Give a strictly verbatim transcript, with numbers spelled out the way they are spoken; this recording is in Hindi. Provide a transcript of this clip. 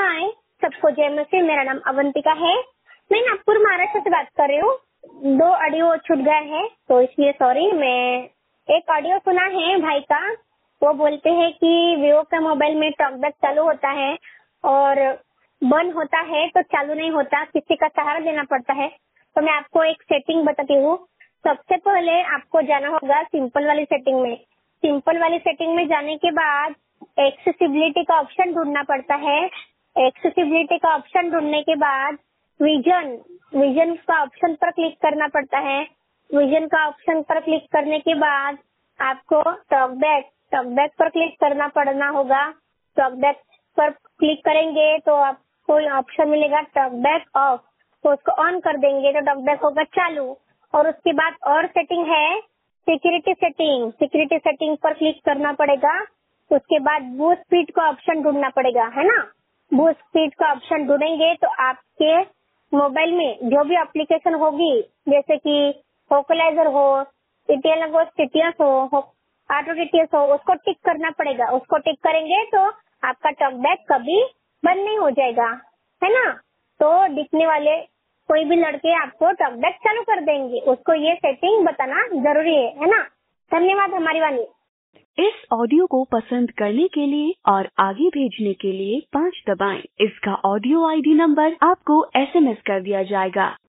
हाय, सबको जय मसीह। मेरा नाम अवंतिका है। मैं नागपुर महाराष्ट्र से बात कर रही हूँ। दो ऑडियो छूट गए हैं तो इसलिए सॉरी। मैं एक ऑडियो सुना है भाई का, वो बोलते हैं कि वीवो का मोबाइल में टॉकबैक चालू होता है और बंद होता है तो चालू नहीं होता, किसी का सहारा लेना पड़ता है। तो मैं आपको एक सेटिंग बताती हूँ। सबसे पहले आपको जाना होगा सिंपल वाली सेटिंग में। सिंपल वाली सेटिंग में जाने के बाद एक्सेसिबिलिटी का ऑप्शन ढूंढना पड़ता है। एक्सेसिबिलिटी का ऑप्शन ढूंढने के बाद विजन विजन का ऑप्शन पर क्लिक करना पड़ता है। विजन का ऑप्शन पर क्लिक करने के बाद आपको टॉकबैक टॉकबैक पर क्लिक करना पड़ना होगा। टॉकबैक पर क्लिक करेंगे तो आपको ऑप्शन मिलेगा टॉकबैक ऑफ, तो उसको ऑन कर देंगे तो टॉकबैक होगा चालू। और उसके बाद और सेटिंग है सिक्योरिटी सेटिंग। सिक्योरिटी सेटिंग पर क्लिक करना पड़ेगा। उसके बाद बूस्ट स्पीड का ऑप्शन ढूंढना पड़ेगा, है ना। बूस्ट स्पीड का ऑप्शन ढूंढेंगे तो आपके मोबाइल में जो भी एप्लीकेशन होगी, जैसे कि वोकलाइजर हो, टीटीएल हो, टीटीएस हो, ऑटो टीटीएस हो, उसको टिक करना पड़ेगा। उसको टिक करेंगे तो आपका टॉकबैक कभी बंद नहीं हो जाएगा, है ना। तो दिखने वाले कोई भी लड़के आपको टॉकबैक चालू कर देंगे। उसको ये सेटिंग बताना जरूरी है, है ना। धन्यवाद हमारी वाणी। इस ऑडियो को पसंद करने के लिए और आगे भेजने के लिए पाँच दबाएं। इसका ऑडियो आईडी नंबर आपको एसएमएस कर दिया जाएगा।